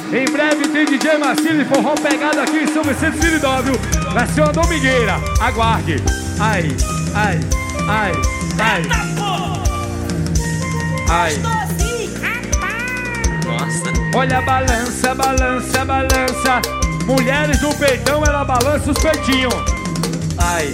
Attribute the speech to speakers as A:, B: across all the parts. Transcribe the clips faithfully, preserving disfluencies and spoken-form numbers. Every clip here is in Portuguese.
A: Em breve tem D J Marcílio e forró pegado aqui em São Vicente Ciridóvio. Vai ser uma domingueira. Aguarde. Ai, ai, ai, ai. Ai.
B: Nossa.
A: Olha, balança, balança, balança. Mulheres do peitão, ela balança os peitinhos. Ai.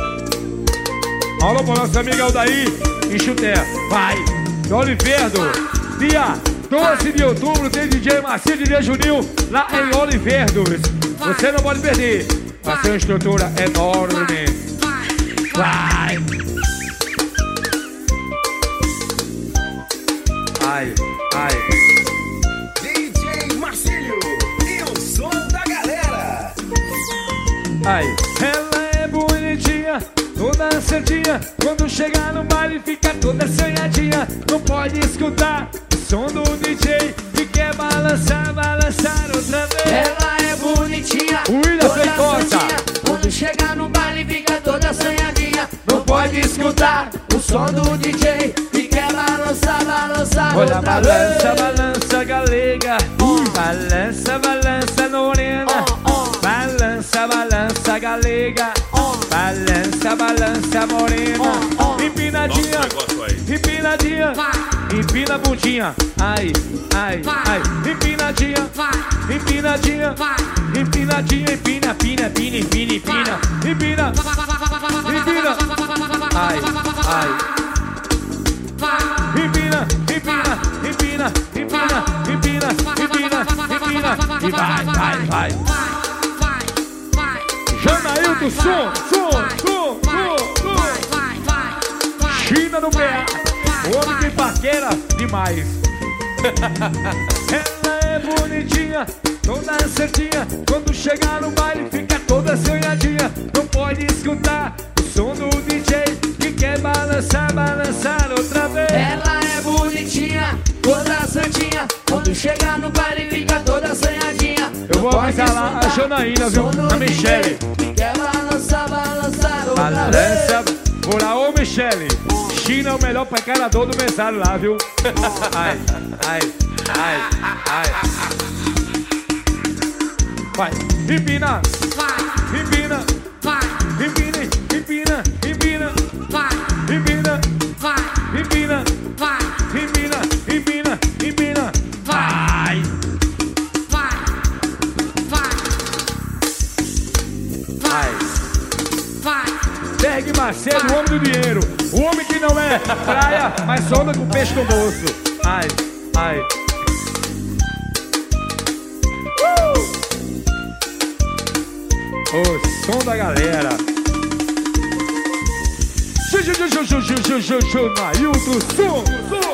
A: Alô, pro nosso amigo Aldair e Chuté. Vai. Oliverdo. Dia doze de outubro tem D J Marcílio e D J Juninho lá em Oliverdos. Você não pode perder. Vai ser uma estrutura enorme. Vai. Ai, ai.
C: D J Marcílio e o som da galera.
A: Ai, ela é bonitinha, toda certinha. Quando chegar no baile fica toda sonhadinha. Não pode escutar o som do D J que quer balançar, balançar outra vez.
D: Ela é bonitinha,
A: William Feitosa.
D: certinha. Quando chegar no baile fica toda sonhadinha. Não pode escutar o som do D J que quer balançar, balançar
A: Olha,
D: outra
A: balança,
D: vez.
A: balança, galega. Balança, balança, morena. Balança, balança, galega. Balança, balança, morena. Empinadinha, empinadinha. Empina a bundinha. Ai, ai, ai. Empinadinha, empinadinha. Empinadinha, empina, pina, pina, empina, empina. Empina, empina. Ai, ai. Empina, empina, empina, empina, empina, empina, empina. E vai, vai, vai. Janailton, som, som, som, som, som. China no pé. O homem tem paquera demais. Ela é bonitinha, toda certinha. Quando chegar no baile fica toda sonhadinha. Não pode escutar o som do D J que quer balançar, balançar outra vez.
D: Ela é bonitinha, toda santinha. Quando chegar no baile fica toda sonhadinha.
A: Eu vou avisar lá a Janaína, viu? A Michele.
D: Quer balançar, balançar outra
A: Balança,
D: vez.
A: por a ô Michele. China é o melhor precarador do mesário lá, viu? Ai, ai, ai, ai. Vai, empina,
D: Vai,
A: empina,
D: vai,
A: empina, empina, empina,
D: vai,
A: empina,
D: vai,
A: empina,
D: vai,
A: empina, empina, empina. Vai,
D: vai, vai,
A: vai.
D: vai.
A: Berg Macedo, o homem do dinheiro. O homem que não é praia, mas só anda com peixe no bolso. Ai, ai. Uh! O som da galera. Chu, chu, chu, chu, chu, chu, chu, chu, chu, Nailton, som, som.